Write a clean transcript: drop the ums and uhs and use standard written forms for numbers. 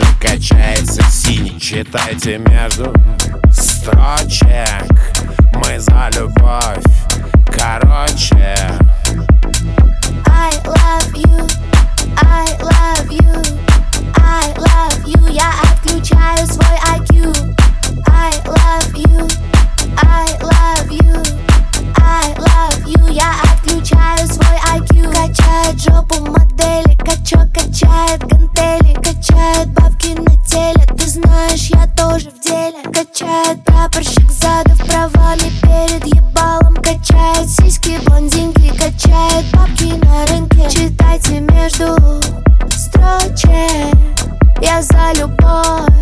же качается синий. Читайте между строчек, мы за любовь. Короче, I love you, I love you, I love you. Я отключаю свой IQ. I love you, I love you, I love you. Я отключаю свой IQ. Качает жопу модели, качок качает гантели, качает бабки на теле. Ты знаешь, я тоже в деле. Качает прапорщик задов правами перед ебалом. Качает сиськи блондинки, качает бабки на рынке. Читайте между строчек, я за любовь.